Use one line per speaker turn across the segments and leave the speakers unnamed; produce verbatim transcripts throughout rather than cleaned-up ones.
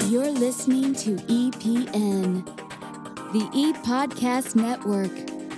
You're listening to E P N, the E-Podcast Network.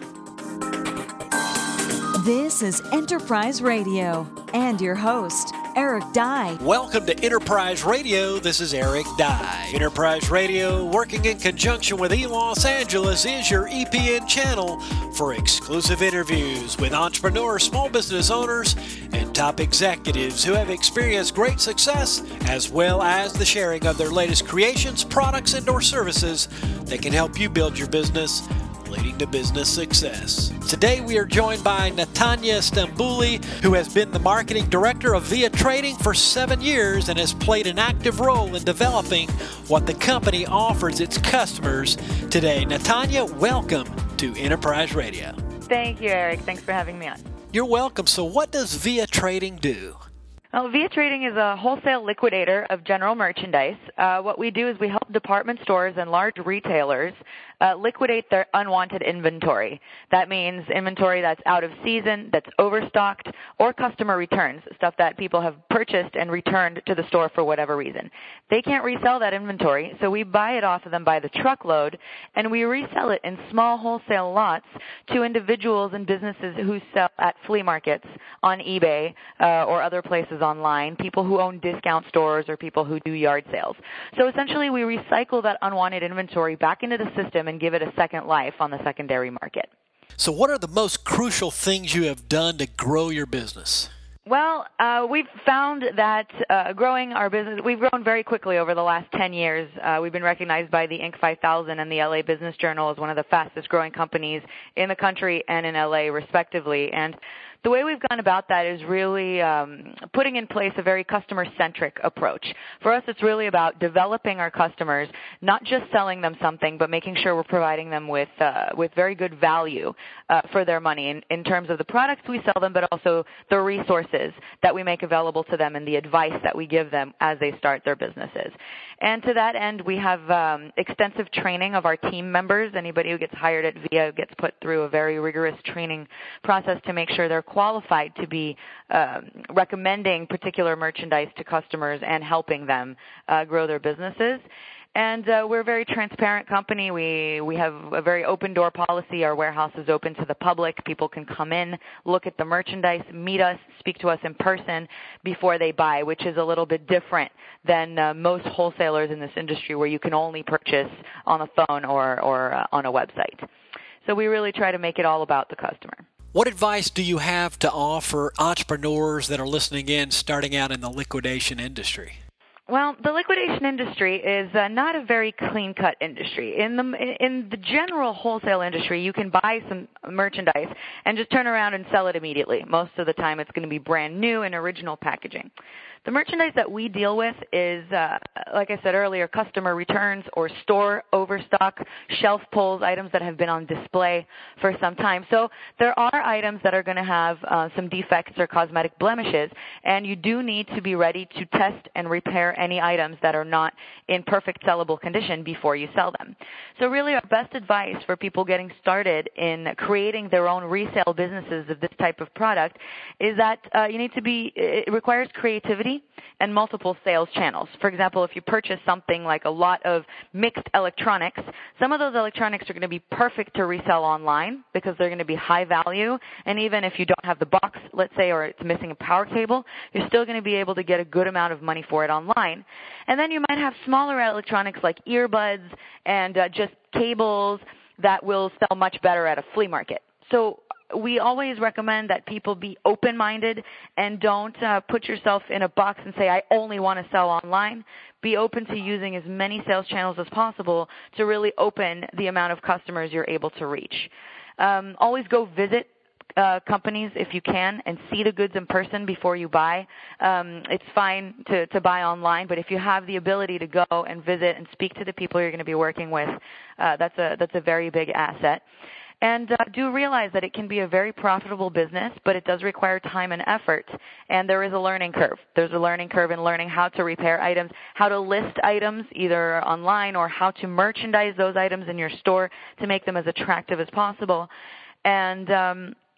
This is Enterprise Radio and your host, Eric Dye.
Welcome to Enterprise Radio. This is Eric Dye. Enterprise Radio, working in conjunction with eLos Angeles, is your E P N channel for exclusive interviews with entrepreneurs, small business owners, and top executives who have experienced great success, as well as the sharing of their latest creations, products, and or services that can help you build your business, leading to business success. Today we are joined by Natanya Stambouli, who has been the marketing director of Via Trading for seven years and has played an active role in developing what the company offers its customers today. Natanya, welcome to Enterprise Radio.
Thank you, Eric. Thanks for having me on.
You're welcome. So what does Via Trading do?
Well, Via Trading is a wholesale liquidator of general merchandise. Uh, what we do is we help department stores and large retailers uh, liquidate their unwanted inventory. That means inventory that's out of season, that's overstocked, or customer returns, stuff that people have purchased and returned to the store for whatever reason. They can't resell that inventory, so we buy it off of them by the truckload, and we resell it in small wholesale lots to individuals and businesses who sell at flea markets, on eBay, uh, or other places online, people who own discount stores or people who do yard sales. So essentially we recycle that unwanted inventory back into the system and give it a second life on the secondary market.
So what are the most crucial things you have done to grow your business?
Well, uh, we've found that uh, growing our business, we've grown very quickly over the last ten years. Uh, we've been recognized by the Inc five thousand and the L A Business Journal as one of the fastest growing companies in the country and in L A respectively. And the way we've gone about that is really um, putting in place a very customer-centric approach. For us, it's really about developing our customers, not just selling them something, but making sure we're providing them with uh, with very good value uh, for their money in, in terms of the products we sell them, but also the resources that we make available to them and the advice that we give them as they start their businesses. And to that end, we have um, extensive training of our team members. Anybody who gets hired at Via gets put through a very rigorous training process to make sure they're qualified to be um, recommending particular merchandise to customers and helping them uh, grow their businesses. And uh, we're a very transparent company. We we have a very open door policy. Our warehouse is open to the public. People can come in, look at the merchandise, meet us, speak to us in person before they buy, which is a little bit different than uh, most wholesalers in this industry where you can only purchase on the phone or, or uh, on a website. So we really try to make it all about the customer.
What advice do you have to offer entrepreneurs that are listening in starting out in the liquidation industry?
Well, the liquidation industry is uh, not a very clean-cut industry. In the in the general wholesale industry, you can buy some merchandise and just turn around and sell it immediately. Most of the time, it's going to be brand new and original packaging. The merchandise that we deal with is, uh, like I said earlier, customer returns or store overstock, shelf pulls, items that have been on display for some time. So there are items that are going to have uh, some defects or cosmetic blemishes, and you do need to be ready to test and repair any items that are not in perfect sellable condition before you sell them. So really our best advice for people getting started in creating their own resale businesses of this type of product is that uh, you need to be, it requires creativity and multiple sales channels. For example, if you purchase something like a lot of mixed electronics, some of those electronics are going to be perfect to resell online because they're going to be high value. And even if you don't have the box, let's say, or it's missing a power cable, you're still going to be able to get a good amount of money for it online. And then you might have smaller electronics like earbuds and uh, just cables that will sell much better at a flea market. So we always recommend that people be open-minded and don't uh, put yourself in a box and say, I only want to sell online. Be open to using as many sales channels as possible to really open the amount of customers you're able to reach. Um, always go visit uh, companies if you can and see the goods in person before you buy. Um, it's fine to, to buy online, but if you have the ability to go and visit and speak to the people you're going to be working with, uh, that's a that's a very big asset. And uh, do realize that it can be a very profitable business, but it does require time and effort, and there is a learning curve. There's a learning curve in learning how to repair items, how to list items either online or how to merchandise those items in your store to make them as attractive as possible. And um,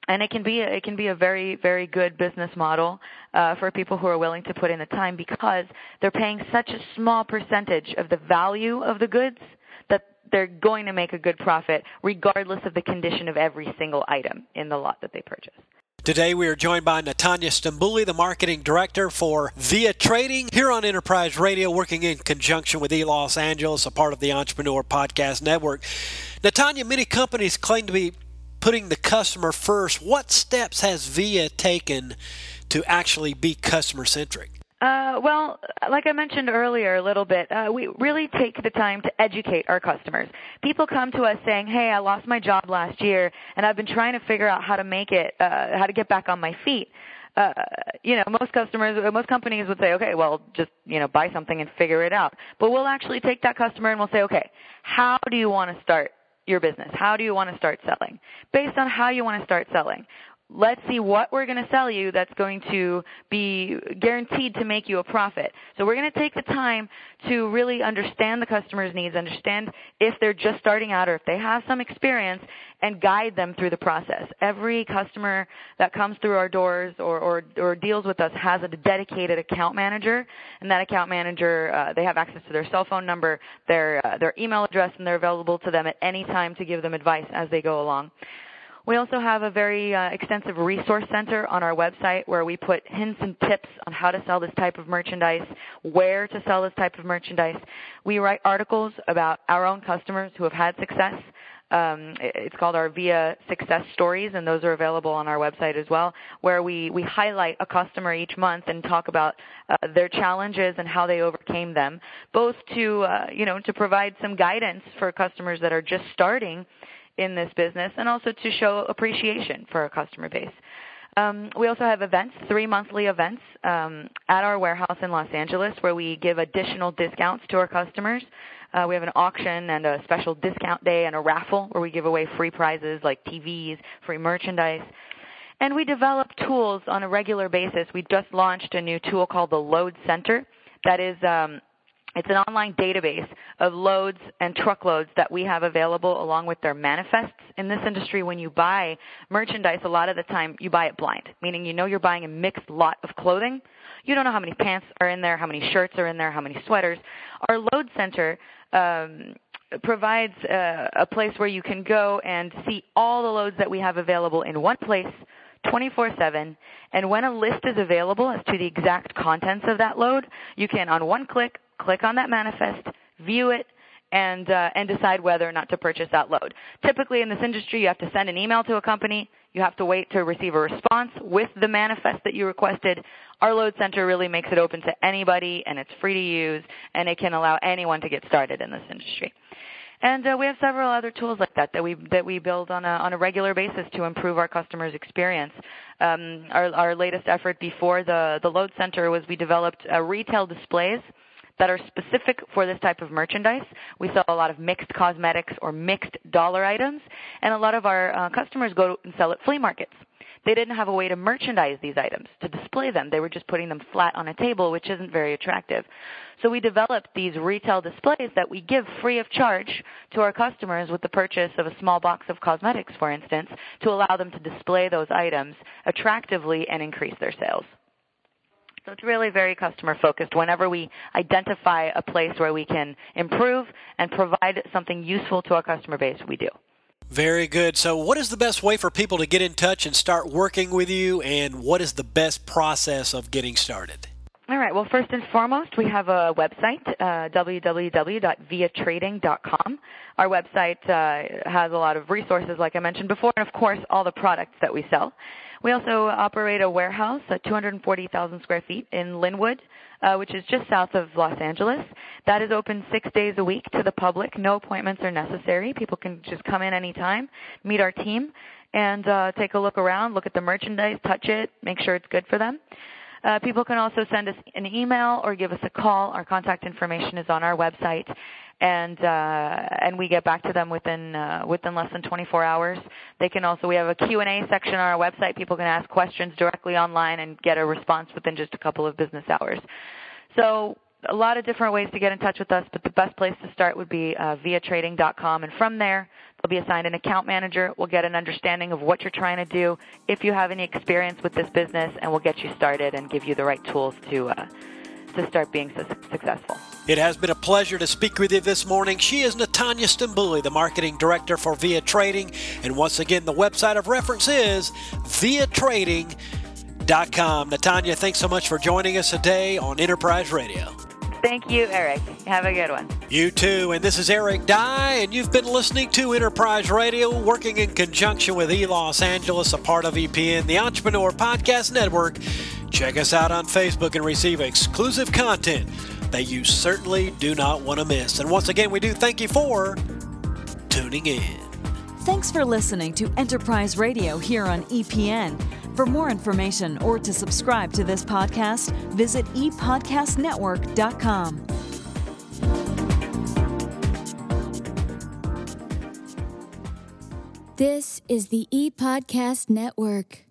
and it can be a, it can be a very, very good business model uh, for people who are willing to put in the time, because they're paying such a small percentage of the value of the goods that they're going to make a good profit regardless of the condition of every single item in the lot that they purchase.
Today we are joined by Natanya Stambouli, the Marketing Director for Via Trading, here on Enterprise Radio, working in conjunction with eLos Angeles, a part of the Entrepreneur Podcast Network. Natanya, many companies claim to be putting the customer first. What steps has Via taken to actually be customer-centric?
Uh, well, like I mentioned earlier a little bit, uh, we really take the time to educate our customers. People come to us saying, hey, I lost my job last year, and I've been trying to figure out how to make it, uh, how to get back on my feet. Uh, you know, most customers, most companies would say, okay, well, just, you know, buy something and figure it out. But we'll actually take that customer and we'll say, okay, how do you want to start your business? How do you want to start selling? Based on how you want to start selling, let's see what we're going to sell you that's going to be guaranteed to make you a profit. So we're going to take the time to really understand the customer's needs, understand if they're just starting out or if they have some experience, and guide them through the process. Every customer that comes through our doors or, or, or deals with us has a dedicated account manager, and that account manager, uh, they have access to their cell phone number, their, uh, their email address, and they're available to them at any time to give them advice as they go along. We also have a very uh, extensive resource center on our website where we put hints and tips on how to sell this type of merchandise, where to sell this type of merchandise. We write articles about our own customers who have had success. Um, it's called our Via Success Stories, and those are available on our website as well, where we, we highlight a customer each month and talk about uh, their challenges and how they overcame them, both to, uh, you know, to provide some guidance for customers that are just starting in this business, and also to show appreciation for our customer base. Um, we also have events, three monthly events um, at our warehouse in Los Angeles, where we give additional discounts to our customers. Uh, we have an auction and a special discount day and a raffle where we give away free prizes like T Vs, free merchandise. And we develop tools on a regular basis. We just launched a new tool called the Load Center. That is um, It's an online database of loads and truckloads that we have available along with their manifests. In this industry, when you buy merchandise, a lot of the time you buy it blind, meaning you know you're buying a mixed lot of clothing. You don't know how many pants are in there, how many shirts are in there, how many sweaters. Our Load Center um, provides uh, a place where you can go and see all the loads that we have available in one place, twenty-four seven, and when a list is available as to the exact contents of that load, you can, on one click, click on that manifest, view it, and uh, and decide whether or not to purchase that load. Typically in this industry, you have to send an email to a company. You have to wait to receive a response with the manifest that you requested. Our Load Center really makes it open to anybody, and it's free to use, and it can allow anyone to get started in this industry. And uh, we have several other tools like that that we that we build on a on a regular basis to improve our customers' experience. Um, our, our latest effort before the the Load Center was we developed uh, retail displays that are specific for this type of merchandise. We sell a lot of mixed cosmetics or mixed dollar items, and a lot of our uh, customers go and sell at flea markets. They didn't have a way to merchandise these items, to display them. They were just putting them flat on a table, which isn't very attractive. So we developed these retail displays that we give free of charge to our customers with the purchase of a small box of cosmetics, for instance, to allow them to display those items attractively and increase their sales. So it's really very customer-focused. Whenever we identify a place where we can improve and provide something useful to our customer base, we do.
Very good. So what is the best way for people to get in touch and start working with you, and what is the best process of getting started?
All right. Well, first and foremost, we have a website, uh, w w w dot via trading dot com. Our website uh, has a lot of resources, like I mentioned before, and, of course, all the products that we sell. We also operate a warehouse at two hundred forty thousand square feet in Linwood, uh, which is just south of Los Angeles. That is open six days a week to the public. No appointments are necessary. People can just come in anytime, meet our team, and uh, take a look around, look at the merchandise, touch it, make sure it's good for them. Uh, people can also send us an email or give us a call. Our contact information is on our website, and uh, and we get back to them within uh, within less than twenty-four hours. They can also we have a Q and A section on our website. People can ask questions directly online and get a response within just a couple of business hours. So a lot of different ways to get in touch with us, but the best place to start would be uh, via trading dot com, and from there, they'll be assigned an account manager. We'll get an understanding of what you're trying to do, if you have any experience with this business, and we'll get you started and give you the right tools to uh, to start being su- successful.
It has been a pleasure to speak with you this morning. She is Natanya Stambouli, the Marketing Director for Via Trading. And once again, the website of reference is via trading dot com. Natanya, thanks so much for joining us today on Enterprise Radio.
Thank you, Eric. Have a good one.
You too. And this is Eric Dye, and you've been listening to Enterprise Radio, working in conjunction with eLos Angeles, a part of E P N, the Entrepreneur Podcast Network. Check us out on Facebook and receive exclusive content that you certainly do not want to miss. And once again, we do thank you for tuning in.
Thanks for listening to Enterprise Radio here on E P N. For more information or to subscribe to this podcast, visit e podcast network dot com.
This is the E-Podcast Network.